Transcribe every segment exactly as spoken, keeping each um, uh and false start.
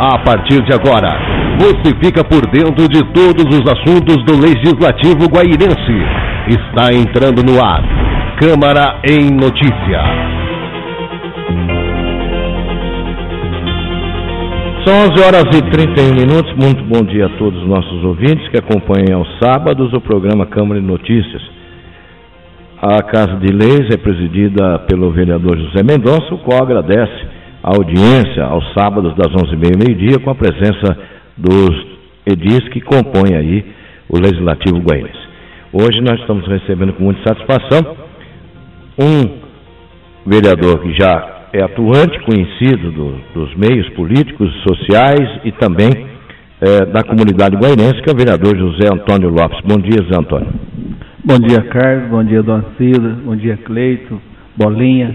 A partir de agora, você fica por dentro de todos os assuntos do Legislativo Guairense. Está entrando no ar, Câmara em Notícia. São onze horas e trinta e um minutos. Muito bom dia a todos os nossos ouvintes que acompanham aos sábados o programa Câmara em Notícias. A Casa de Leis é presidida pelo vereador José Mendonça, o qual agradece a audiência aos sábados das onze e meia ao meio-dia com a presença dos edis que compõem aí o Legislativo Guairense. Hoje nós estamos recebendo com muita satisfação um vereador que já é atuante, conhecido do, dos meios políticos, sociais e também é, da comunidade guairense, que é o vereador José Antônio Lopes. Bom dia, José Antônio. Bom dia, Carlos. Bom dia, Dona Cida. Bom dia, Cleito. Bolinha.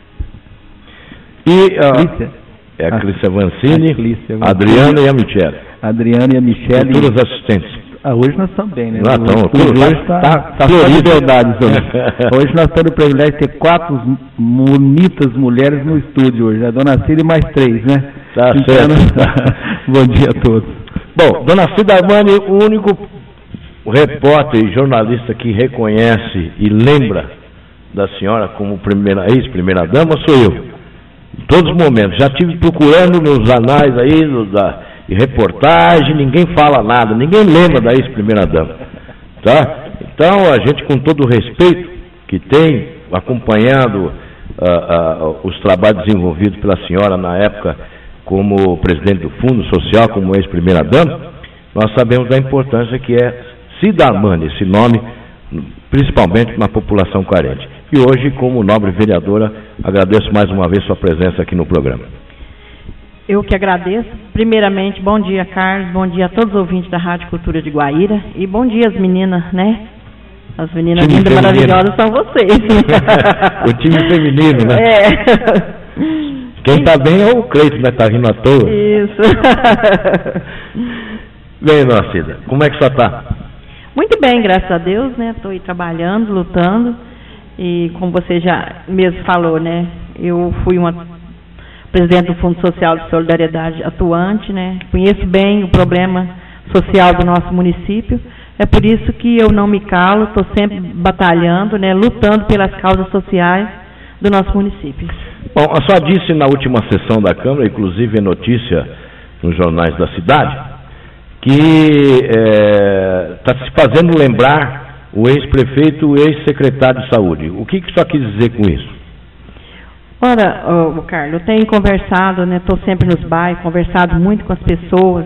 E uh, é a Clícia Vancini, a Adriana e a Michele. Adriana e a Michele. Todas as assistentes. Ah, hoje nós estamos bem, né? Não, hoje tudo, hoje está tá, tá só liberdade hoje. Hoje nós temos o privilégio de ter quatro bonitas mulheres no estúdio hoje. A Dona Cida e mais três, né? Tá então, certo. Bom dia a todos. Bom, Dona Cida Armani, o único repórter e jornalista que reconhece e lembra da senhora como primeira, ex-primeira-dama sou eu. Em todos os momentos. Já estive procurando nos anais aí, no, da, e reportagem, ninguém fala nada, ninguém lembra da ex-primeira-dama. Tá? Então, a gente, com todo o respeito que tem, acompanhando uh, uh, os trabalhos desenvolvidos pela senhora na época como presidente do Fundo Social, como ex-primeira-dama, nós sabemos da importância que é Cida Armani, esse nome, principalmente na população carente. E hoje, como nobre vereadora, agradeço mais uma vez sua presença aqui no programa. Eu que agradeço. Primeiramente, bom dia, Carlos, bom dia a todos os ouvintes da Rádio Cultura de Guaíra e bom dia as meninas, né? As meninas time lindas, feminino. Maravilhosas são vocês. O time feminino, né? É. Quem está bem é o Cleito, né? Está rindo à toa. Isso. Bem, Dona Cida, como é que você está? Muito bem, graças a Deus, né? Estou aí trabalhando, lutando. E como você já mesmo falou, né? Eu fui uma presidente do Fundo Social de Solidariedade atuante, né? Conheço bem o problema social do nosso município. É por isso que eu não me calo, estou sempre batalhando, né? Lutando pelas causas sociais do nosso município. Bom, a senhora disse na última sessão da Câmara, inclusive é notícia nos jornais da cidade, que está é, se fazendo lembrar o ex-prefeito e o ex-secretário de saúde. O que, que só quis dizer com isso? Ora, oh, Carlos, eu tenho conversado, né? Estou sempre nos bairros, conversado muito com as pessoas.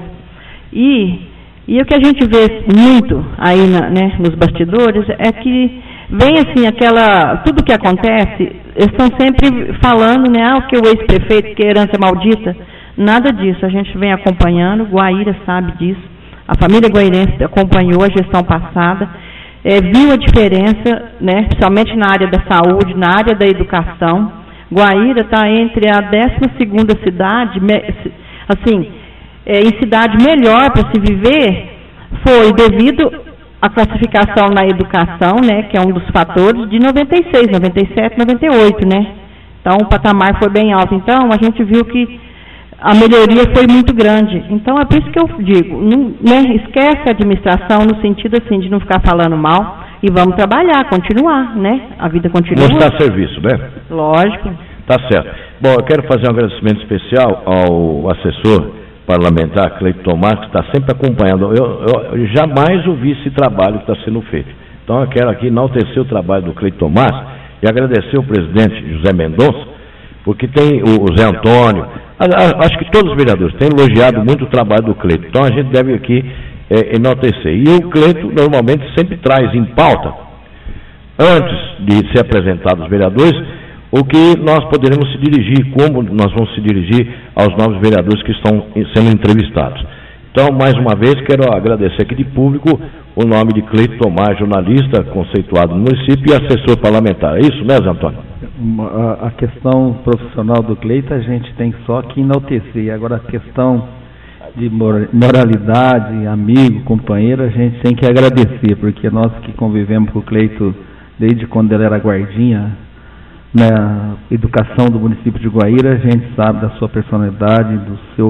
E, e o que a gente vê muito aí na, né, nos bastidores é que vem assim aquela... Tudo que acontece, eles estão sempre falando, né? Ah, o que o ex-prefeito, que a herança é maldita. Nada disso, a gente vem acompanhando, Guaíra sabe disso. A família guairense acompanhou a gestão passada. É, viu a diferença, né, principalmente na área da saúde, na área da educação. Guaíra está entre a décima segunda cidade, assim, é, em cidade melhor para se viver, foi devido à classificação na educação, né, que é um dos fatores, de noventa e seis, noventa e sete, noventa e oito, né? Então o patamar foi bem alto. Então a gente viu que a melhoria foi muito grande. Então, é por isso que eu digo, não, né, esquece a administração no sentido assim, de não ficar falando mal e vamos trabalhar, continuar, né? A vida continua. Mostrar serviço, né? Lógico. Tá certo. Bom, eu quero fazer um agradecimento especial ao assessor parlamentar, Cleito Tomás, que está sempre acompanhando. Eu, eu, eu jamais ouvi esse trabalho que está sendo feito. Então, eu quero aqui enaltecer o trabalho do Cleito Tomás e agradecer ao presidente José Mendonça, porque tem o, o Zé Antônio, acho que todos os vereadores têm elogiado muito o trabalho do Cleito, então a gente deve aqui é, enaltecer. E o Cleito normalmente sempre traz em pauta, antes de ser apresentado aos vereadores, o que nós poderemos se dirigir, como nós vamos se dirigir aos novos vereadores que estão sendo entrevistados. Então, mais uma vez, quero agradecer aqui de público o nome de Cleito Tomás, jornalista conceituado no município e assessor parlamentar. É isso, né, Zé Antônio? A, a questão profissional do Cleito a gente tem só que enaltecer. Agora, a questão de moralidade, amigo, companheiro, a gente tem que agradecer, porque nós que convivemos com o Cleito desde quando ele era guardinha na educação do município de Guaíra, a gente sabe da sua personalidade, do seu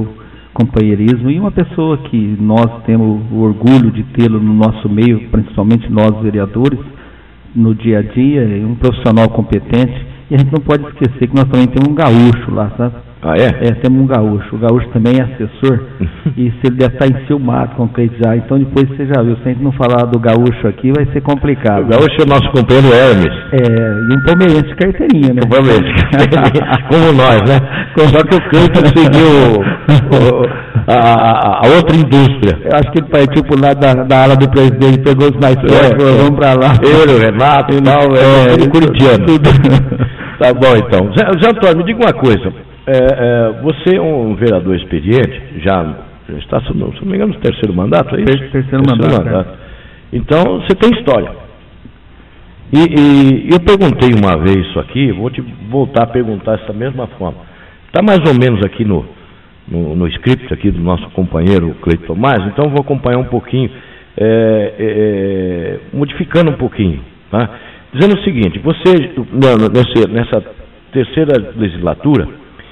companheirismo, e uma pessoa que nós temos o orgulho de tê-lo no nosso meio, principalmente nós vereadores, no dia a dia, um profissional competente. E a gente não pode esquecer que nós também temos um gaúcho lá, sabe? Ah, é? É, temos um gaúcho. O gaúcho também é assessor, e se ele deve estar enciumado com o Cleide já. Então depois você já viu, se a gente não falar do gaúcho aqui, vai ser complicado. O gaúcho é o nosso companheiro Hermes. É, e um palmeirense de carteirinha, né? Um palmeirense de carteirinha, como nós, né? Só que o Cleiton seguiu o, a, a, a outra indústria. Eu acho que ele partiu por lá da, da ala do presidente, pegou os mais fortes, é, vamos para lá. Ele, o Renato e tal, é, é tudo corintiano. Tá bom, então. Zé, Zé Antônio, me diga uma coisa. É, é, você é um vereador experiente, já, já está, se não me engano, no terceiro mandato, é isso? Terceiro, terceiro mandato. mandato. É. Então, você tem história. E, e eu perguntei uma vez isso aqui, vou te voltar a perguntar dessa mesma forma. Está mais ou menos aqui no, no, no script aqui do nosso companheiro Cleide Tomás, então vou acompanhar um pouquinho, é, é, modificando um pouquinho, tá? Dizendo o seguinte, você, nessa, nessa terceira legislatura,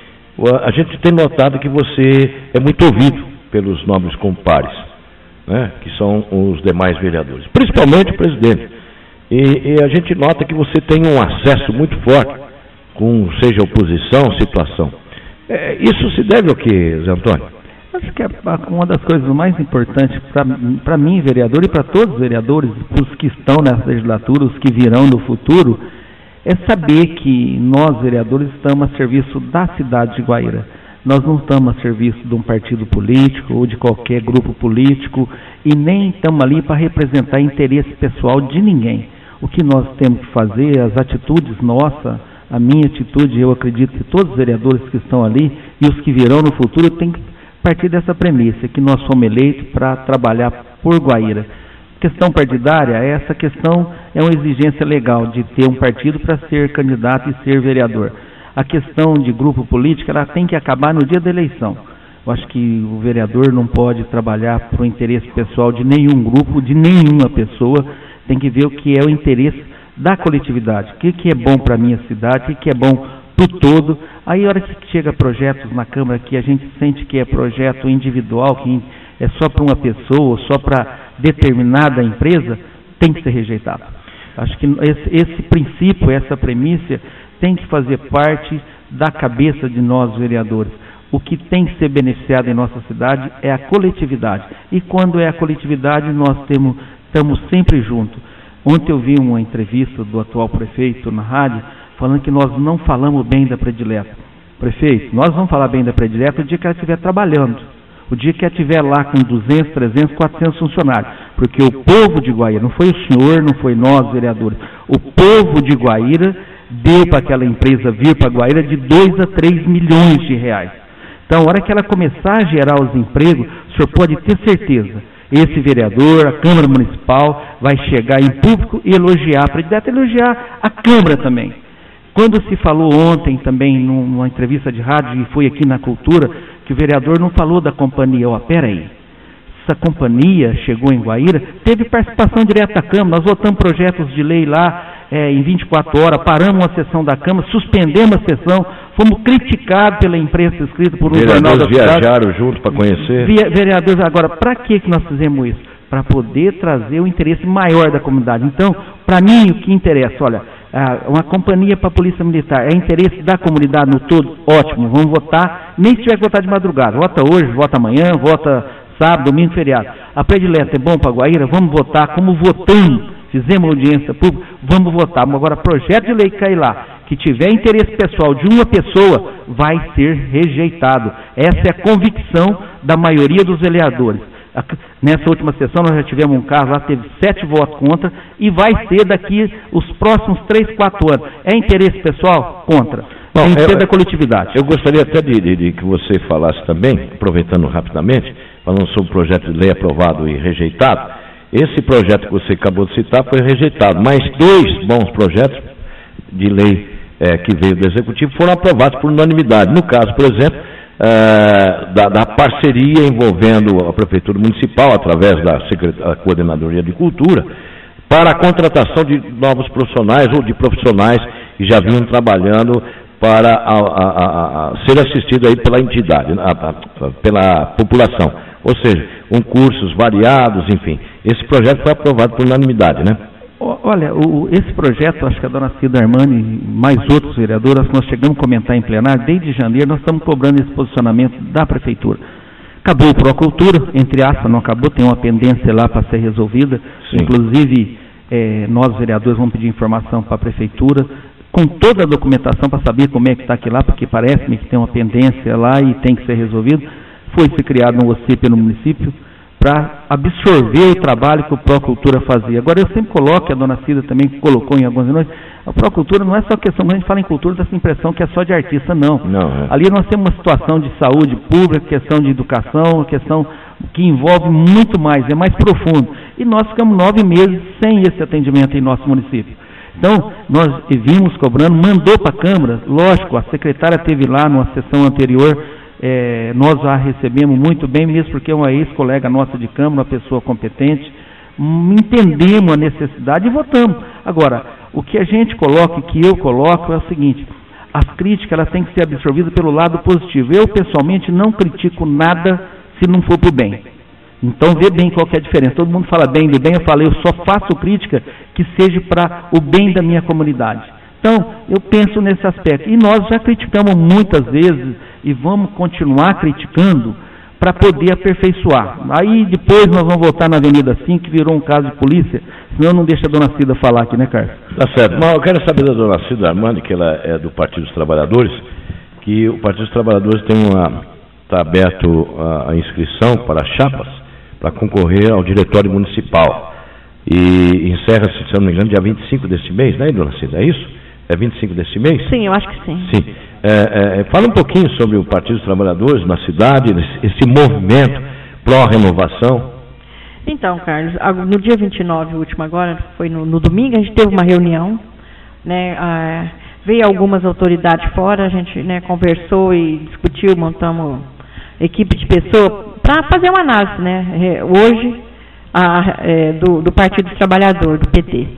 a gente tem notado que você é muito ouvido pelos nobres compares, né, que são os demais vereadores, principalmente o presidente. E, e a gente nota que você tem um acesso muito forte, com seja oposição, situação. É, isso se deve ao que, Zé Antônio? Acho que é uma das coisas mais importantes para mim, vereador, e para todos os vereadores, os que estão nessa legislatura, os que virão no futuro, é saber que nós, vereadores, estamos a serviço da cidade de Guaíra. Nós não estamos a serviço de um partido político ou de qualquer grupo político, e nem estamos ali para representar interesse pessoal de ninguém. O que nós temos que fazer, as atitudes nossas, a minha atitude, eu acredito que todos os vereadores que estão ali e os que virão no futuro têm que partir dessa premissa, que nós fomos eleitos para trabalhar por Guaíra. Questão partidária, essa questão é uma exigência legal de ter um partido para ser candidato e ser vereador. A questão de grupo político, ela tem que acabar no dia da eleição. Eu acho que o vereador não pode trabalhar para o interesse pessoal de nenhum grupo, de nenhuma pessoa, tem que ver o que é o interesse da coletividade, o que, que é bom para a minha cidade, o que, que é bom para o todo. Aí, a hora que chega projetos na Câmara que a gente sente que é projeto individual, que é só para uma pessoa, só para determinada empresa, tem que ser rejeitado. Acho que esse, esse princípio, essa premissa, tem que fazer parte da cabeça de nós, vereadores. O que tem que ser beneficiado em nossa cidade é a coletividade. E quando é a coletividade, nós temos, estamos sempre juntos. Ontem eu vi uma entrevista do atual prefeito na rádio, falando que nós não falamos bem da predileta. Prefeito, nós vamos falar bem da predileta o dia que ela estiver trabalhando. O dia que ela estiver lá com duzentos, trezentos, quatrocentos funcionários. Porque o povo de Guaíra, não foi o senhor, não foi nós, vereadores, o povo de Guaíra deu para aquela empresa vir para Guaíra de dois a três milhões de reais. Então, a hora que ela começar a gerar os empregos, o senhor pode ter certeza, esse vereador, a Câmara Municipal, vai chegar em público e elogiar, a predileta, elogiar a Câmara também. Quando se falou ontem também, numa entrevista de rádio, e foi aqui na Cultura, que o vereador não falou da companhia. Ó, oh, peraí, essa companhia chegou em Guaíra, teve participação direta da Câmara, nós votamos projetos de lei lá é, em vinte e quatro horas, paramos uma sessão da Câmara, suspendemos a sessão, fomos criticados pela imprensa escrita por um jornal da cidade. Vereadores viajaram junto para conhecer? Vereadores, agora, para que nós fizemos isso? Para poder trazer o interesse maior da comunidade. Então, para mim, o que interessa, olha, uma companhia para a Polícia Militar, é interesse da comunidade no todo? Ótimo, vamos votar, nem se tiver que votar de madrugada, vota hoje, vota amanhã, vota sábado, domingo, feriado. A predileta é bom para Guaíra? Vamos votar, como votamos, fizemos audiência pública, vamos votar. Agora, projeto de lei que cair lá, que tiver interesse pessoal de uma pessoa, vai ser rejeitado. Essa é a convicção da maioria dos vereadores. Nessa última sessão nós já tivemos um caso lá, teve sete votos contra, e vai ser daqui os próximos três, quatro anos. É interesse pessoal? Contra. Bom, tem que ser eu, da coletividade. Eu gostaria até de, de, de que você falasse também, aproveitando rapidamente, falando sobre o projeto de lei aprovado e rejeitado. Esse projeto que você acabou de citar foi rejeitado, mas dois bons projetos de lei é, que veio do Executivo foram aprovados por unanimidade. No caso, por exemplo, Uh, da, da parceria envolvendo a Prefeitura Municipal, através da Secretaria, Coordenadoria de Cultura, para a contratação de novos profissionais ou de profissionais que já vinham trabalhando para a, a, a, a ser assistido aí pela entidade, a, a, pela população. Ou seja, com cursos variados, enfim. Esse projeto foi aprovado por unanimidade, né? Olha, o, esse projeto, acho que a dona Cida Armani e mais outros vereadores, nós chegamos a comentar em plenário, desde janeiro nós estamos cobrando esse posicionamento da Prefeitura. Acabou o Procultura, entre aspas, não acabou, tem uma pendência lá para ser resolvida. Sim. Inclusive, é, nós vereadores vamos pedir informação para a Prefeitura, com toda a documentação para saber como é que está aqui lá, porque parece-me que tem uma pendência lá e tem que ser resolvido. Foi-se criado um O C P no município para absorver o trabalho que o Procultura fazia. Agora, eu sempre coloco, a dona Cida também colocou em algumas reuniões, a Procultura não é só questão, quando a gente fala em cultura, dá essa impressão que é só de artista, não. não é. Ali nós temos uma situação de saúde pública, questão de educação, questão que envolve muito mais, é mais profundo. E nós ficamos nove meses sem esse atendimento em nosso município. Então, nós vimos cobrando, mandou para a Câmara, lógico, a secretária esteve lá numa sessão anterior, É, nós a recebemos muito bem, mesmo porque é uma ex-colega nossa de Câmara, uma pessoa competente, hum, entendemos a necessidade e votamos. Agora, o que a gente coloca, o que eu coloco é o seguinte, as críticas elas têm que ser absorvidas pelo lado positivo. Eu, pessoalmente, não critico nada se não for para o bem. Então, vê bem qual que é a diferença. Todo mundo fala bem de bem, eu falei, eu só faço crítica que seja para o bem da minha comunidade. Então, eu penso nesse aspecto. E nós já criticamos muitas vezes e vamos continuar criticando para poder aperfeiçoar. Aí depois nós vamos voltar na Avenida cinco, que virou um caso de polícia, senão não deixa a dona Cida falar aqui, né, Carlos? Tá certo. Mas eu quero saber da dona Cida Armani, que ela é do Partido dos Trabalhadores, que o Partido dos Trabalhadores tem uma... está aberto a, a inscrição para chapas para concorrer ao Diretório Municipal. E encerra-se, se não me engano, dia vinte e cinco desse mês, né, dona Cida? É isso? É vinte e cinco desse mês? Sim, eu acho que sim. Sim. É, é, fala um pouquinho sobre o Partido dos Trabalhadores na cidade, esse, esse movimento pró-renovação. Então, Carlos, no dia vinte e nove, último agora, foi no, no domingo, a gente teve uma reunião, né, ah, veio algumas autoridades fora, a gente, né, conversou e discutiu, montamos equipe de pessoas para fazer uma análise, né, hoje, a, é, do, do Partido dos Trabalhadores, do P T.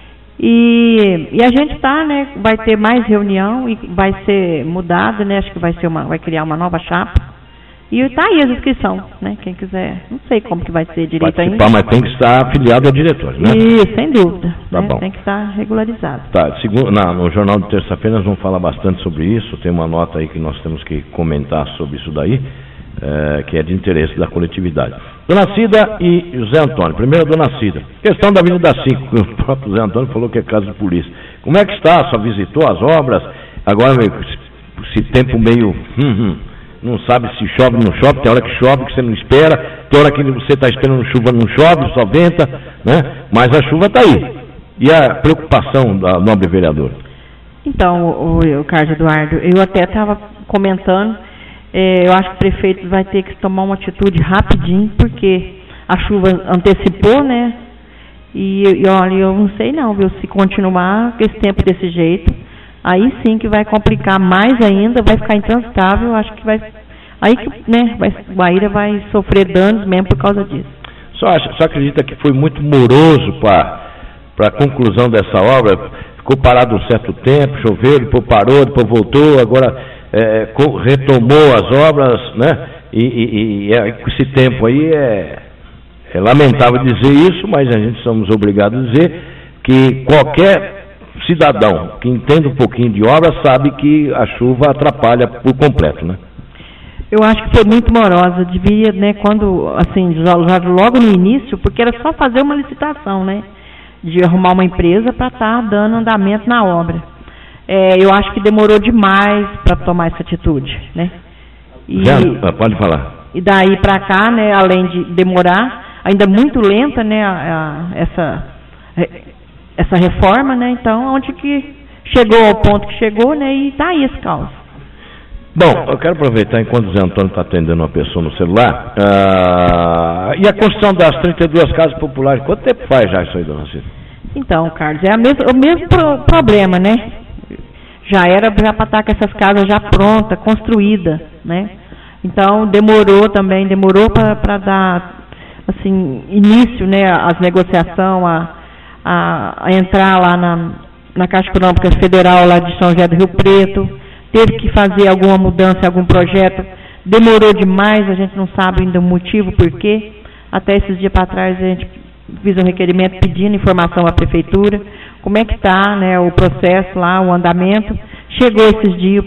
E, e a gente está, né, vai ter mais reunião e vai ser mudado, né, acho que vai ser uma, vai criar uma nova chapa. E está aí a inscrição, né, quem quiser, não sei como que vai ser direito ainda. Mas tem que estar afiliado ao diretório, né? Isso, sem dúvida, tá, né, bom. Tem que estar regularizado. Tá, segundo, na, no jornal de terça-feira nós vamos falar bastante sobre isso, tem uma nota aí que nós temos que comentar sobre isso daí, é, que é de interesse da coletividade. Dona Cida e José Antônio. Primeiro, Dona Cida. Questão da Avenida cinco, que o próprio José Antônio falou que é caso de polícia. Como é que está? Só visitou as obras? Agora, esse tempo meio... Hum, hum, não sabe se chove ou não chove. Tem hora que chove, que você não espera. Tem hora que você está esperando chuva, não chove, só venta, né? Mas a chuva está aí. E a preocupação da nobre vereadora? Então, o, o Carlos Eduardo, eu até estava comentando... É, eu acho que o prefeito vai ter que tomar uma atitude rapidinho, porque a chuva antecipou, né? E, e olha, eu não sei não, viu? Se continuar esse tempo desse jeito, aí sim que vai complicar mais ainda, vai ficar intransitável, eu acho que vai... Aí que, né, vai, Guaíra vai sofrer danos mesmo por causa disso. Só, acha, só acredita que foi muito moroso para a conclusão dessa obra? Ficou parado um certo tempo, choveu, depois parou, depois voltou, agora... É, retomou as obras, né? E, e, e é, com esse tempo aí é, é lamentável dizer isso, mas a gente somos obrigados a dizer que qualquer cidadão que entenda um pouquinho de obra sabe que a chuva atrapalha por completo, né? Eu acho que foi muito morosa, devia, né, quando, assim, já, já logo no início, porque era só fazer uma licitação, né? De arrumar uma empresa para estar tá dando andamento na obra. É, eu acho que demorou demais para tomar essa atitude, né? E, Já, pode falar. E daí para cá, né, além de demorar, ainda muito lenta, né, a, a, essa, essa reforma, né? Então, onde que chegou ao ponto que chegou, né? E tá aí esse caos. Bom, eu quero aproveitar enquanto o Zé Antônio está atendendo uma pessoa no celular. Uh, e a construção das trinta e duas casas populares, quanto tempo faz já isso aí, dona Cida? Então, Carlos, é a mesma, o mesmo pro, problema, né? Já era já para estar com essas casas já prontas, construídas, né? Então, demorou também, demorou para dar, assim, início, né, às negociações, a, a, a entrar lá na, na Caixa Econômica Federal, lá de São José do Rio Preto, teve que fazer alguma mudança, algum projeto, demorou demais, a gente não sabe ainda o motivo, por quê. Até esses dias para trás a gente fez um requerimento pedindo informação à prefeitura, como é que está, né, o processo lá, o andamento. Chegou esses dias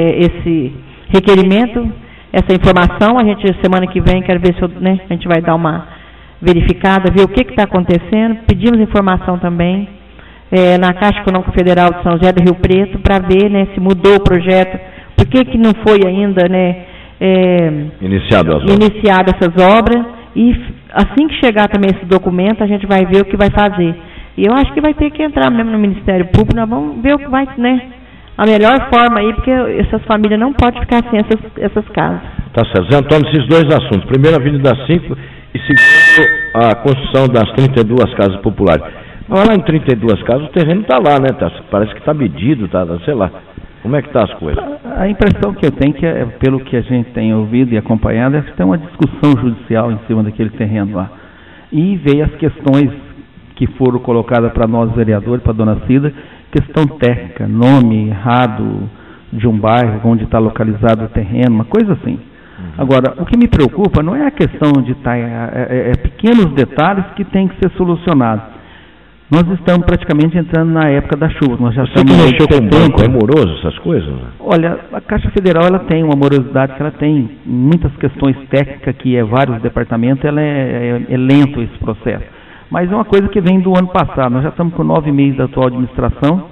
esse requerimento, essa informação, a gente semana que vem, quero ver se eu, né, a gente vai dar uma verificada, ver o que está acontecendo. Pedimos informação também é, na Caixa Econômica Federal de São José do Rio Preto, para ver, né, se mudou o projeto, por que que não foi ainda, né, é, iniciado as iniciado essas obras, e assim que chegar também esse documento, a gente vai ver o que vai fazer. E eu acho que vai ter que entrar mesmo no Ministério Público, nós vamos ver o que vai, né, a melhor forma aí, porque essas famílias não podem ficar sem essas, essas casas. Tá certo. Zé Antônio, esses dois assuntos. Primeiro, a Avenida cinco e segundo, a construção das trinta e duas casas populares. Mas lá em trinta e duas casas, o terreno está lá, né? Tá, parece que está medido, tá, sei lá. Como é que está as coisas? A impressão que eu tenho, que é, pelo que a gente tem ouvido e acompanhado, é que tem uma discussão judicial em cima daquele terreno lá. E veio as questões que foram colocadas para nós, vereadores, para a dona Cida, questão técnica, nome errado de um bairro, onde está localizado o terreno, uma coisa assim. Uhum. Agora, o que me preocupa não é a questão de estar... É, é, é pequenos detalhes que têm que ser solucionados. Nós estamos praticamente entrando na época da chuva. Nós já Você estamos que mexeu com o banco, é moroso essas coisas? Né? Olha, a Caixa Federal ela tem uma morosidade que ela tem muitas questões técnicas, que é vários departamentos, ela é, é, é lento esse processo. Mas é uma coisa que vem do ano passado. Nós já estamos com nove meses da atual administração.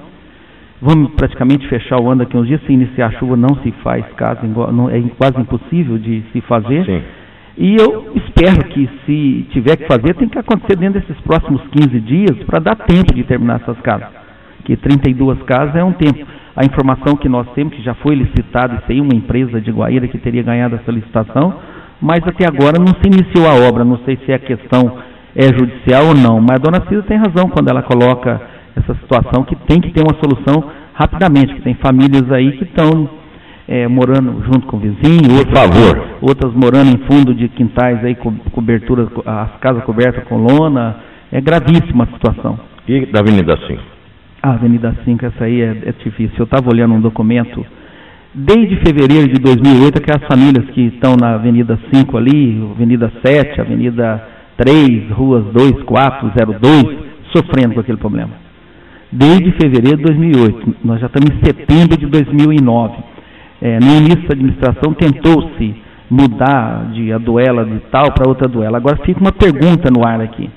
Vamos praticamente fechar o ano daqui a uns dias. Se iniciar a chuva, não se faz caso, não, é quase impossível de se fazer. Sim. E eu espero que, se tiver que fazer, tem que acontecer dentro desses próximos quinze dias, para dar tempo de terminar essas casas. Que trinta e duas casas é um tempo. A informação que nós temos, que já foi licitada, isso aí, uma empresa de Guaíra que teria ganhado essa licitação, mas até agora não se iniciou a obra. Não sei se a questão é judicial ou não, mas a dona Cida tem razão quando ela coloca essa situação, que tem que ter uma solução rapidamente, que tem famílias aí que estão é, morando junto com o vizinho, outras, por favor. outras morando em fundo de quintais, aí, co cobertura, as casas cobertas com lona. É gravíssima a situação. E da Avenida cinco? A Avenida cinco, essa aí é, é difícil. Eu estava olhando um documento, desde fevereiro de dois mil e oito, aquelas famílias que estão na Avenida cinco ali, Avenida sete, Avenida três, ruas dois, quatro, zero dois, sofrendo com aquele problema. Desde fevereiro de dois mil e oito, nós já estamos em setembro de dois mil e nove. É, no início da administração tentou-se mudar de a duela de tal para outra duela. Agora fica uma pergunta no ar aqui.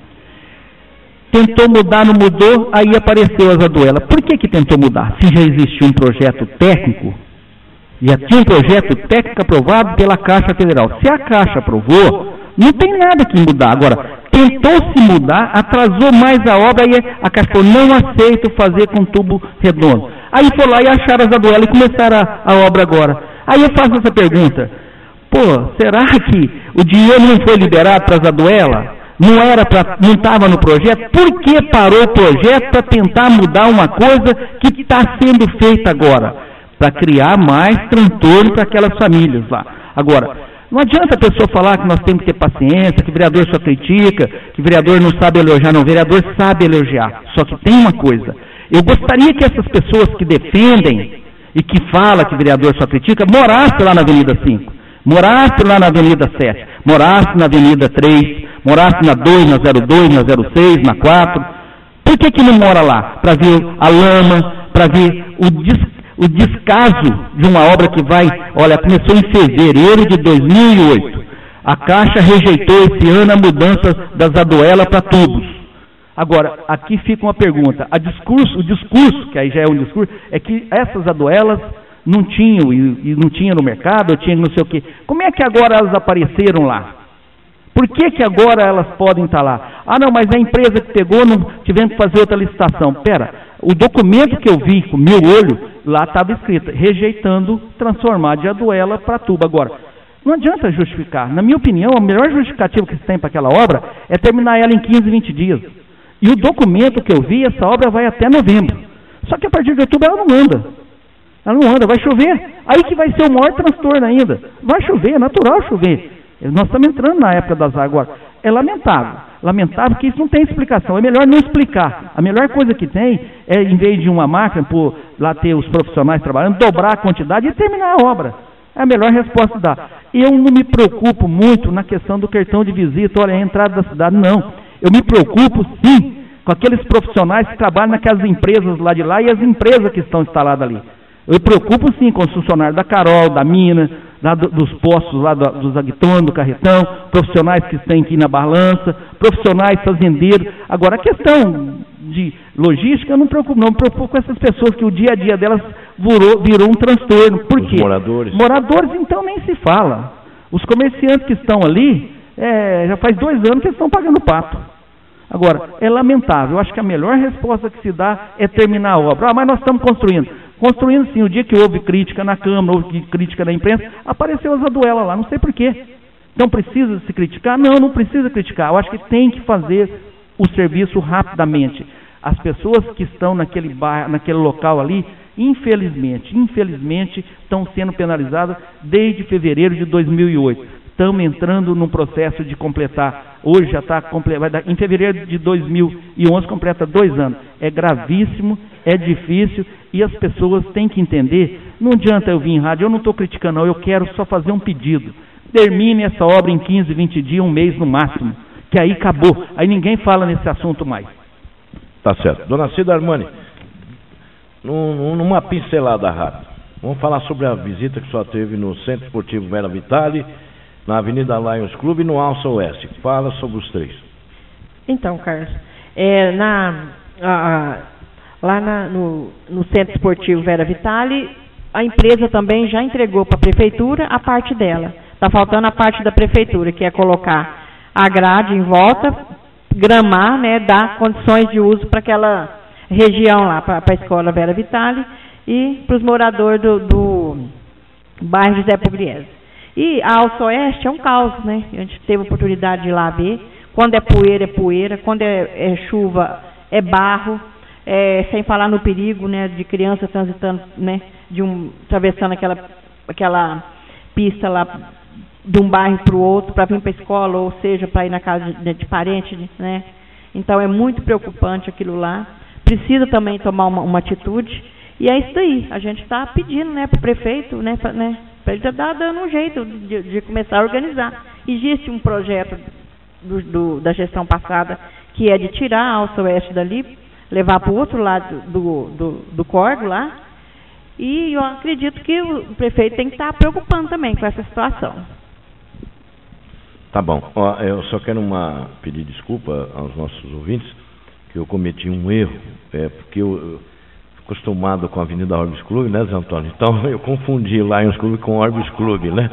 Tentou mudar, não mudou, aí apareceu as aduelas. Por que que tentou mudar? Se já existia um projeto técnico, já tinha um projeto técnico aprovado pela Caixa Federal. Se a Caixa aprovou, não tem nada que mudar. Agora, tentou se mudar, atrasou mais a obra, e a Caixa falou, não aceito fazer com tubo redondo. Aí foi lá e acharam as aduelas e começaram a, a obra agora. Aí eu faço essa pergunta, pô, será que o dinheiro não foi liberado para as aduelas? Não era para, não estava no projeto? Por que parou o projeto para tentar mudar uma coisa que está sendo feita agora? Para criar mais transtorno para aquelas famílias lá. Agora, não adianta a pessoa falar que nós temos que ter paciência, que o vereador só critica, que o vereador não sabe elogiar. Não, o vereador sabe elogiar. Só que tem uma coisa. Eu gostaria que essas pessoas que defendem e que falam que o vereador só critica, morassem lá na Avenida cinco, morassem lá na Avenida sete, morassem na Avenida três, morassem na dois, na zero dois, na zero seis, na quatro. Por que que não mora lá? Para ver a lama, para ver o des o descaso de uma obra que vai... Olha, começou em fevereiro de dois mil e oito. A Caixa rejeitou esse ano a mudança das aduelas para tubos. Agora, aqui fica uma pergunta. A discurso, o discurso, que aí já é um discurso, é que essas aduelas não tinham, e, e não tinha no mercado, ou tinha não sei o quê. Como é que agora elas apareceram lá? Por que que agora elas podem estar lá? Ah, não, mas a empresa que pegou, não tivemos que fazer outra licitação. Pera, o documento que eu vi com meu olho, lá estava escrito, rejeitando transformar de aduela para tubo. Agora, não adianta justificar. Na minha opinião, a melhor justificativa que se tem para aquela obra é terminar ela em quinze, vinte dias. E o documento que eu vi, essa obra vai até novembro. Só que a partir de outubro ela não anda. Ela não anda, vai chover. Aí que vai ser o maior transtorno ainda. Vai chover, é natural chover. Nós estamos entrando na época das águas. é lamentável. Lamentável que isso não tem explicação. É melhor não explicar. A melhor coisa que tem é, em vez de uma máquina, por lá ter os profissionais trabalhando, dobrar a quantidade e terminar a obra. É a melhor resposta que dá. Eu não me preocupo muito na questão do cartão de visita, olha, a entrada da cidade, não. Eu me preocupo, sim, com aqueles profissionais que trabalham naquelas empresas lá de lá e as empresas que estão instaladas ali. Eu me preocupo, sim, com os funcionários da Carol, da Mina, lá do, dos postos lá do, dos Aguitões, do Carretão, profissionais que têm que ir na balança, profissionais fazendeiros. Agora, a questão de logística, eu não me preocupo, não. Eu me preocupo com essas pessoas que o dia a dia delas virou, virou um transtorno. Por quê? Os moradores. Moradores, então, nem se fala. Os comerciantes que estão ali, é, já faz dois anos que eles estão pagando pato. Agora, é lamentável. Eu acho que a melhor resposta que se dá é terminar a obra. Ah, mas nós estamos construindo. Construindo, sim. O dia que houve crítica na Câmara, houve crítica na imprensa, apareceu a Zaduela lá. Não sei por quê. Então, precisa se criticar? Não, não precisa criticar. Eu acho que tem que fazer o serviço rapidamente. As pessoas que estão naquele bairro, naquele local ali, infelizmente, infelizmente, estão sendo penalizadas desde fevereiro de dois mil e oito. Estamos entrando num processo de completar, hoje já está, em fevereiro de dois mil e onze completa dois anos. É gravíssimo, é difícil e as pessoas têm que entender, não adianta eu vir em rádio, eu não estou criticando não, eu quero só fazer um pedido. Termine essa obra em quinze, vinte dias, um mês no máximo, que aí acabou, aí ninguém fala nesse assunto mais. Tá certo. Dona Cida Armani, num, numa pincelada rápida, vamos falar sobre a visita que só teve no Centro Esportivo Vera Vitale, na Avenida Lions Club e no Alça Oeste. Fala sobre os três. Então, Carlos, é, na, a, a, lá na, no, no Centro Esportivo Vera Vitale, a empresa também já entregou para a Prefeitura a parte dela. Está faltando a parte da Prefeitura, que é colocar a grade em volta, gramar, né, dar condições de uso para aquela região lá, para a Escola Vera Vitale e para os moradores do, do bairro José Pugliese. E a Alça Oeste é um caos, né? A gente teve a oportunidade de ir lá ver. Quando é poeira, é poeira. Quando é, é chuva, é barro. É, sem falar no perigo, né? De criança transitando, né? De um, atravessando aquela, aquela pista lá de um bairro para o outro, para vir para a escola, ou seja, para ir na casa de, de parente, né? Então é muito preocupante aquilo lá. Precisa também tomar uma, uma atitude. E é isso aí. A gente está pedindo, né, para o prefeito, né? Pra, né para ele já estar dando um jeito de, de começar a organizar. Existe um projeto do, do, da gestão passada que é de tirar a Alça Oeste dali, levar para o outro lado do, do, do córrego lá, e eu acredito que o prefeito tem que estar preocupando também com essa situação. Tá bom. Ó, eu só quero uma, pedir desculpa aos nossos ouvintes, que eu cometi um erro, é, porque eu... eu acostumado com a Avenida Orbis Club, né, Zé Antônio? Então eu confundi Lions Club com Orbis Club, né?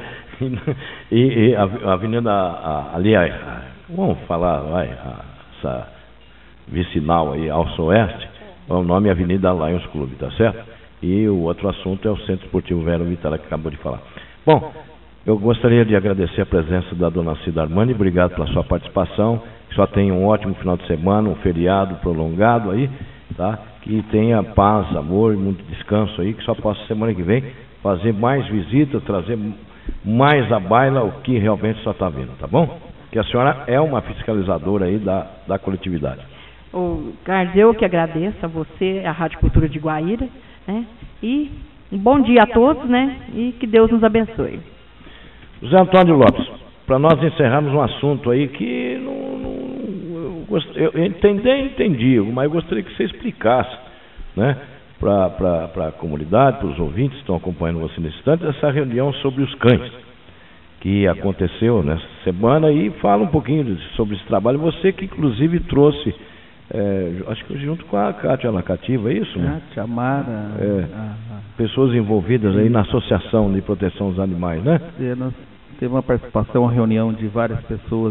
E, e a, a Avenida a, ali, a, vamos falar, vai, a, essa vicinal aí, Alça Oeste, o nome é Avenida Lions Club, tá certo? E o outro assunto é o Centro Esportivo Vera Vitale, que acabou de falar. Bom, eu gostaria de agradecer a presença da Dona Cida Armani, obrigado pela sua participação, só tenha um ótimo final de semana, um feriado prolongado aí, tá? Que tenha paz, amor e muito descanso aí, que só possa semana que vem fazer mais visitas, trazer mais à baila o que realmente só está vindo, tá bom? Que a senhora é uma fiscalizadora aí da, da coletividade. O Carlos, eu que agradeço a você, a Rádio Cultura de Guaíra, né? E um bom dia a todos, né? E que Deus nos abençoe. José Antônio Lopes, para nós encerrarmos um assunto aí que não, não Eu, eu entendi, entendi, mas eu gostaria que você explicasse, né, para a comunidade, para os ouvintes que estão acompanhando você nesse instante, essa reunião sobre os cães que aconteceu nessa semana, e fala um pouquinho sobre esse trabalho. Você que inclusive trouxe, é, acho que junto com a Cátia Lacativa, é isso? Né? Cátia Amara, é, pessoas envolvidas aí na Associação de Proteção dos Animais, né? É, nós teve uma participação, uma reunião de várias pessoas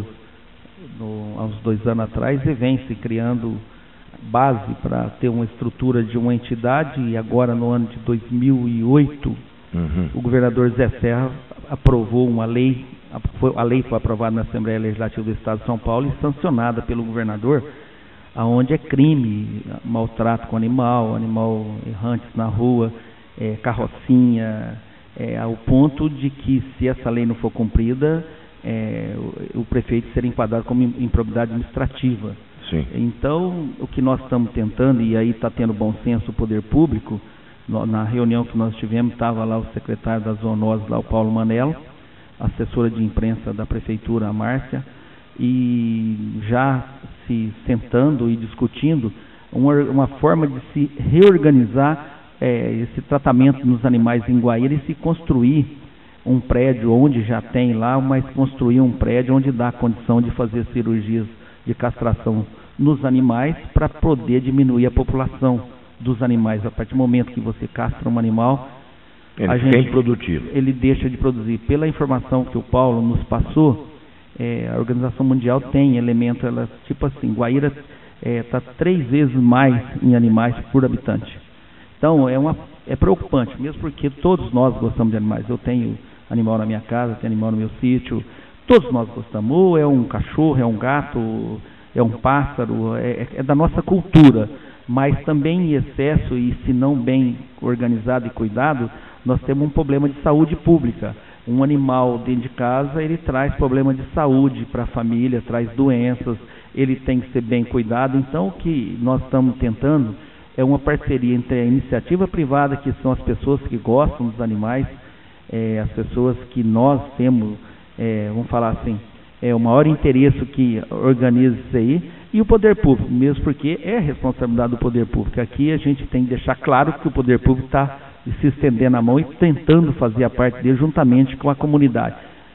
No, há uns dois anos atrás, e vem se criando base para ter uma estrutura de uma entidade, e agora no ano de dois mil e oito, uhum. o governador Zé Serra aprovou uma lei, a, foi, a lei foi aprovada na Assembleia Legislativa do Estado de São Paulo e sancionada pelo governador, aonde é crime, maltrato com animal, animal errantes na rua, é, carrocinha, é, ao ponto de que, se essa lei não for cumprida, é, o, o prefeito ser enquadrado como improbidade administrativa. Sim. Então, o que nós estamos tentando, e aí está tendo bom senso o poder público, no, na reunião que nós tivemos, estava lá o secretário das zoonoses, lá o Paulo Manello, a assessora de imprensa da prefeitura, a Márcia, e já se sentando e discutindo uma, uma forma de se reorganizar é, esse tratamento nos animais em Guaíra e se construir um prédio onde já tem lá, mas construir um prédio onde dá condição de fazer cirurgias de castração nos animais para poder diminuir a população dos animais. A partir do momento que você castra um animal, ele a fica gente, improdutivo. Ele deixa de produzir. Pela informação que o Paulo nos passou, é, a Organização Mundial tem elemento, ela, tipo assim, Guaíra está é, três vezes mais em animais por habitante. Então, é, uma, é preocupante, mesmo porque todos nós gostamos de animais. Eu tenho animal na minha casa, tenho animal no meu sítio, todos nós gostamos. Ou é um cachorro, é um gato, é um pássaro, é, é da nossa cultura. Mas também em excesso e se não bem organizado e cuidado, nós temos um problema de saúde pública. Um animal dentro de casa, ele traz problema de saúde para a família, traz doenças, ele tem que ser bem cuidado. Então, o que nós estamos tentando é uma parceria entre a iniciativa privada, que são as pessoas que gostam dos animais, é, as pessoas que nós temos, é, vamos falar assim, é o maior interesse que organiza isso aí, e o poder público, mesmo porque é responsabilidade do poder público. Aqui a gente tem que deixar claro que o poder público está se estendendo a mão e tentando fazer a parte dele juntamente com a comunidade.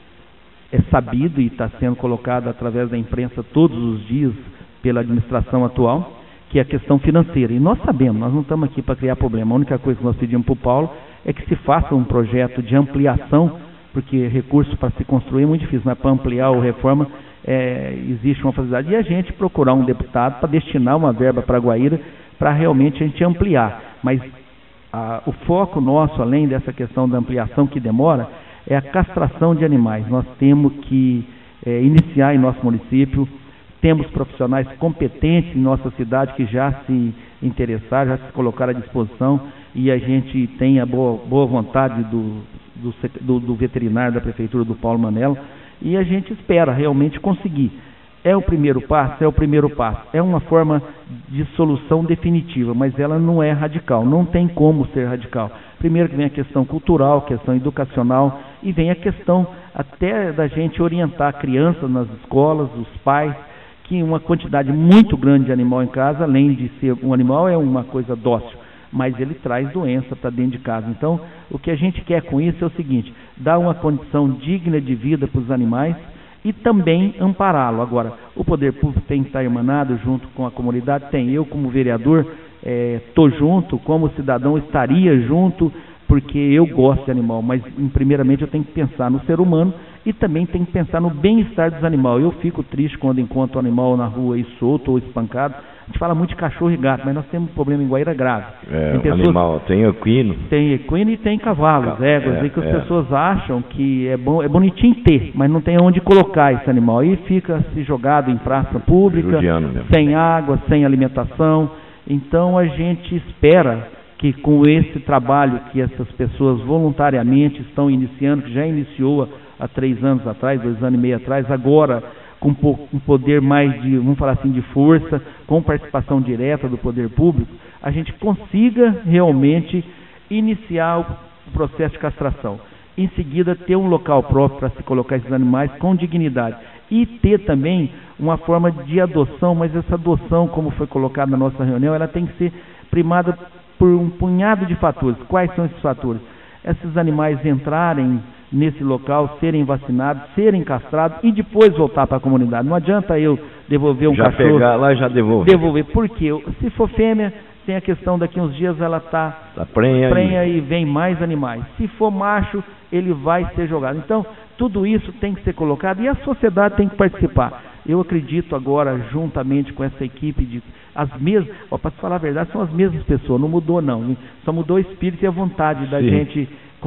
É sabido e está sendo colocado através da imprensa todos os dias pela administração atual, que é a questão financeira. E nós sabemos, nós não estamos aqui para criar problema. A única coisa que nós pedimos para o Paulo é que se faça um projeto de ampliação, porque recursos para se construir é muito difícil, mas para ampliar ou reforma é, existe uma facilidade. E a gente procurar um deputado para destinar uma verba para Guaíra, para realmente a gente ampliar. Mas a, o foco nosso, além dessa questão da ampliação que demora, é a castração de animais. Nós temos que é, iniciar em nosso município. Temos profissionais competentes em nossa cidade que já se interessaram, já se colocaram à disposição, e a gente tem a boa, boa vontade do, do, do, do veterinário da prefeitura, do Paulo Manello, e a gente espera realmente conseguir. É o primeiro passo? É o primeiro passo. É uma forma de solução definitiva, mas ela não é radical, não tem como ser radical. Primeiro que vem a questão cultural, a questão educacional, e vem a questão até da gente orientar crianças nas escolas, os pais, que uma quantidade muito grande de animal em casa, além de ser um animal, é uma coisa dócil, mas ele traz doença para dentro de casa. Então, o que a gente quer com isso é o seguinte: dar uma condição digna de vida para os animais e também ampará-lo. Agora, o poder público tem que estar emanado junto com a comunidade, tem. Eu, como vereador, estou é, junto, como cidadão estaria junto, porque eu gosto de animal, mas primeiramente eu tenho que pensar no ser humano e também tenho que pensar no bem-estar dos animais. Eu fico triste quando encontro um animal na rua aí solto ou espancado. A gente fala muito de cachorro e gato, mas nós temos um problema em Guaíra grave. É, tem pessoas, animal, tem equino. Tem equino e tem cavalos, éguas, é, e que as é. pessoas acham que é, bom, é bonitinho ter, mas não tem onde colocar esse animal. Aí fica se jogado em praça pública, sem água, sem alimentação. Então a gente espera que com esse trabalho que essas pessoas voluntariamente estão iniciando, que já iniciou há três anos atrás, dois anos e meio atrás, agora com um poder mais de, vamos falar assim, de força, com participação direta do poder público, a gente consiga realmente iniciar o processo de castração. Em seguida, ter um local próprio para se colocar esses animais com dignidade. E ter também uma forma de adoção, mas essa adoção, como foi colocado na nossa reunião, ela tem que ser primada por um punhado de fatores. Quais são esses fatores? Esses animais entrarem nesse local, serem vacinados, serem castrados e depois voltar para a comunidade. Não adianta eu devolver um já cachorro... Já pegar lá e já devolver. Devolver. Por quê? Se for fêmea, tem a questão daqui uns dias ela está tá prenha, prenha e... e vem mais animais. Se for macho, ele vai ser jogado. Então, tudo isso tem que ser colocado e a sociedade tem que participar. Eu acredito agora, juntamente com essa equipe, de as mesmas, para falar a verdade, são as mesmas pessoas, não mudou não, só mudou o espírito e a vontade da Sim. gente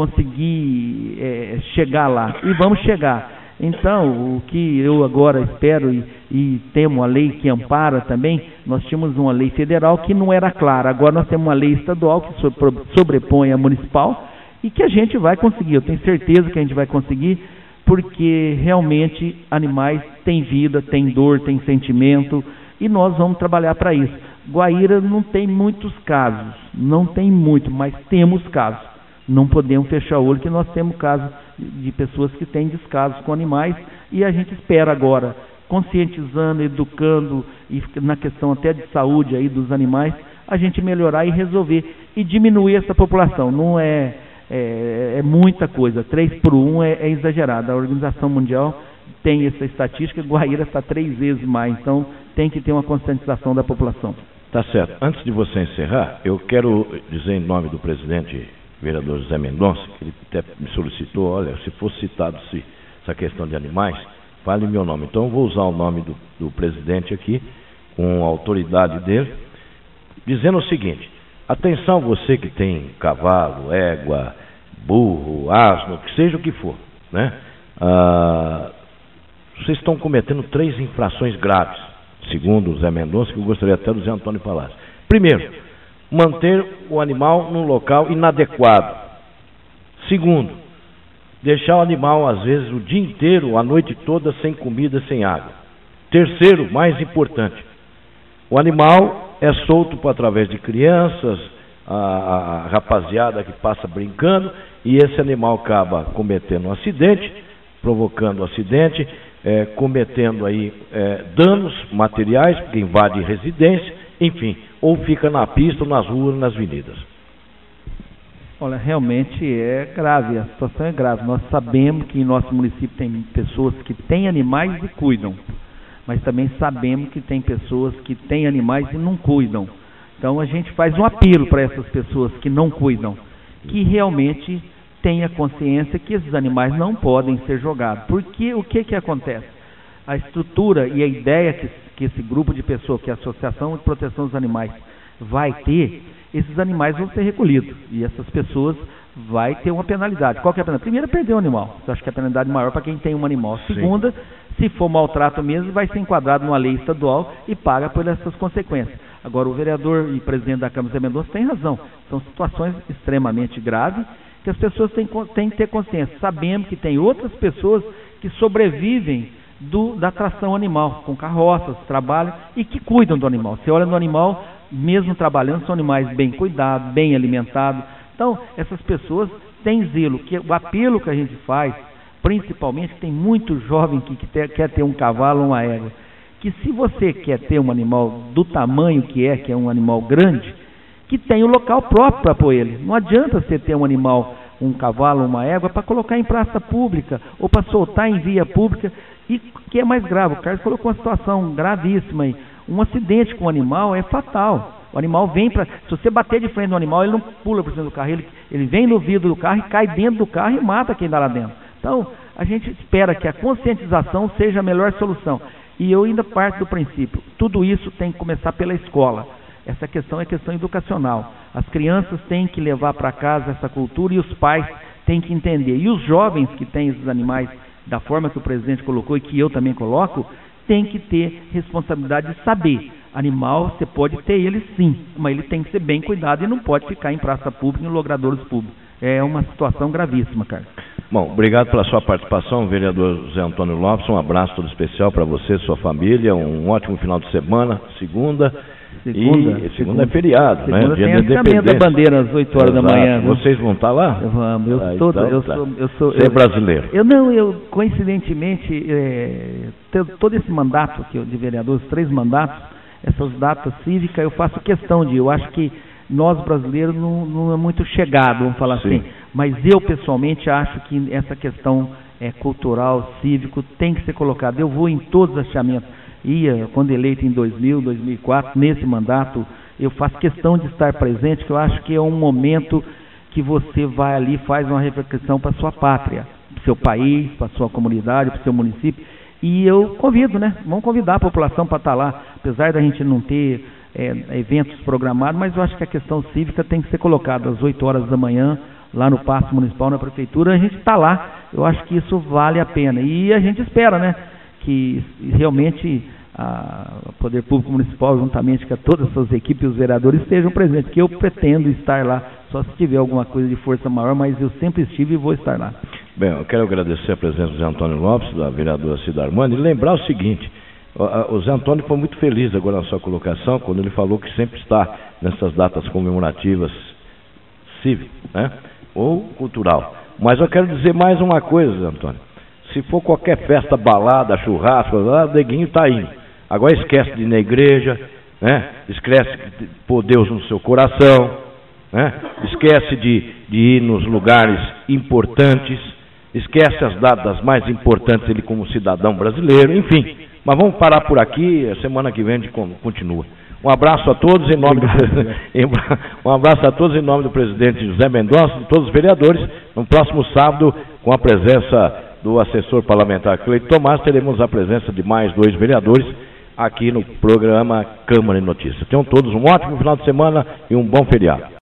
conseguir é, chegar lá, e vamos chegar. Então, o que eu agora espero e, e temos a lei que ampara também, nós tínhamos uma lei federal que não era clara, agora nós temos uma lei estadual que sobrepõe a municipal e que a gente vai conseguir, eu tenho certeza que a gente vai conseguir porque realmente animais têm vida, têm dor, têm sentimento, e nós vamos trabalhar para isso. Guaíra não tem muitos casos, não tem muito, mas temos casos. Não podemos fechar o olho que nós temos casos de pessoas que têm descasos com animais, e a gente espera agora, conscientizando, educando, e na questão até de saúde aí dos animais, a gente melhorar e resolver, e diminuir essa população. Não é, é, é muita coisa, três por um é, é exagerado. A Organização Mundial tem essa estatística, Guaíra está três vezes mais, então tem que ter uma conscientização da população. Tá certo. Antes de você encerrar, eu quero dizer em nome do presidente vereador José Mendonça, que ele até me solicitou, olha, se fosse citado se, essa questão de animais, fale meu nome. Então eu vou usar o nome do, do presidente aqui, com a autoridade dele, dizendo o seguinte: atenção você que tem cavalo, égua, burro, asno, que seja o que for, né? Ah, vocês estão cometendo três infrações graves, segundo o Zé Mendonça, que eu gostaria até do Zé Antônio Palácio. Primeiro, manter o animal num local inadequado. Segundo, deixar o animal, às vezes, o dia inteiro, a noite toda, sem comida, sem água. Terceiro, mais importante, o animal é solto por através de crianças, a, a rapaziada que passa brincando, e esse animal acaba cometendo um acidente, provocando um acidente, é, cometendo aí é, danos materiais, porque invade residência, enfim, ou fica na pista, ou nas ruas, nas avenidas. Olha, realmente é grave, a situação é grave. Nós sabemos que em nosso município tem pessoas que têm animais e cuidam, mas também sabemos que tem pessoas que têm animais e não cuidam. Então a gente faz um apelo para essas pessoas que não cuidam, que realmente tenha consciência que esses animais não podem ser jogados. Porque o que que acontece? A estrutura e a ideia que, que esse grupo de pessoas, que é a Associação de Proteção dos Animais, vai ter, esses animais vão ser recolhidos, e essas pessoas vai ter uma penalidade. Qual que é a penalidade? Primeiro, perder o animal. Eu acho que é a penalidade maior para quem tem um animal. Segunda, sim, se for maltrato mesmo, vai ser enquadrado numa lei estadual e paga por essas consequências. Agora, o vereador e presidente da Câmara, Zé Mendonça, tem razão. São situações extremamente graves que as pessoas têm, têm que ter consciência. Sabemos que tem outras pessoas que sobrevivem do, da tração animal, com carroças, trabalham e que cuidam do animal. Você olha no animal, mesmo trabalhando, são animais bem cuidados, bem alimentados. Então, essas pessoas têm zelo, que o apelo que a gente faz, principalmente, tem muito jovem que, que ter, quer ter um cavalo ou uma égua, que se você quer ter um animal do tamanho que é, que é um animal grande, que tem o local próprio para pôr ele. Não adianta você ter um animal, um cavalo ou uma égua, para colocar em praça pública, ou para soltar em via pública, e que é mais grave. O Carlos colocou uma situação gravíssima aí. Um acidente com o animal é fatal. O animal vem para... Se você bater de frente no animal, ele não pula por cima do carro, ele, ele vem no vidro do carro e cai dentro do carro e mata quem está lá dentro. Então, a gente espera que a conscientização seja a melhor solução. E eu ainda parto do princípio, tudo isso tem que começar pela escola. Essa questão é questão educacional. As crianças têm que levar para casa essa cultura e os pais têm que entender. E os jovens que têm esses animais, da forma que o presidente colocou e que eu também coloco, têm que ter responsabilidade de saber. Animal, você pode ter ele sim, mas ele tem que ser bem cuidado e não pode ficar em praça pública e em logradouros públicos. É uma situação gravíssima, Carlos. Bom, obrigado pela sua participação, vereador Zé Antônio Lopes. Um abraço todo especial para você, sua família. Um ótimo final de semana, segunda. Segunda, e segunda, segunda é feriado, segunda, né? Dia da Independência. Da bandeira às oito horas Exato. Da manhã. Né? Vocês vão estar lá? Vamos. Eu, ah, todo, então, eu tá. sou, eu sou. Você eu, é brasileiro? Eu não. Eu coincidentemente, é, todo esse mandato que eu, de vereador, os três mandatos, essas datas cívicas, eu faço questão de. Eu acho que nós brasileiros não, não é muito chegado, vamos falar Sim. assim. Mas eu pessoalmente acho que essa questão é, cultural, cívico, tem que ser colocada. Eu vou em todos os achamentos. Ia, quando eleito em dois mil, dois mil e quatro, nesse mandato, eu faço questão de estar presente, que eu acho que é um momento que você vai ali e faz uma reflexão para a sua pátria, para o seu país, para a sua comunidade, para o seu município. E eu convido, né? Vamos convidar a população para estar lá, apesar da gente não ter é, eventos programados, mas eu acho que a questão cívica tem que ser colocada às oito horas da manhã, lá no Paço Municipal, na Prefeitura, a gente está lá. Eu acho que isso vale a pena. E a gente espera, né? Que realmente o Poder Público Municipal, juntamente com todas as suas equipes e os vereadores, estejam presentes, que eu pretendo estar lá só se tiver alguma coisa de força maior, mas eu sempre estive e vou estar lá. Bem, eu quero agradecer a presença do Zé Antônio Lopes, da vereadora Cida Armando, e lembrar o seguinte, o Zé Antônio foi muito feliz agora na sua colocação, quando ele falou que sempre está nessas datas comemorativas cívicas, né, ou cultural. Mas eu quero dizer mais uma coisa, Zé Antônio, se for qualquer festa, balada, churrasco, o neguinho está indo. Agora esquece de ir na igreja, né, esquece de pôr Deus no seu coração, né, esquece de, de ir nos lugares importantes, esquece as datas mais importantes ele como cidadão brasileiro, enfim. Mas vamos parar por aqui, a semana que vem a gente continua. Um abraço a todos em nome do um abraço a todos em nome do presidente José Mendonça e de todos os vereadores. No próximo sábado, com a presença do assessor parlamentar Cleito Tomás, teremos a presença de mais dois vereadores aqui no programa Câmara de Notícias. Tenham todos um ótimo final de semana e um bom feriado.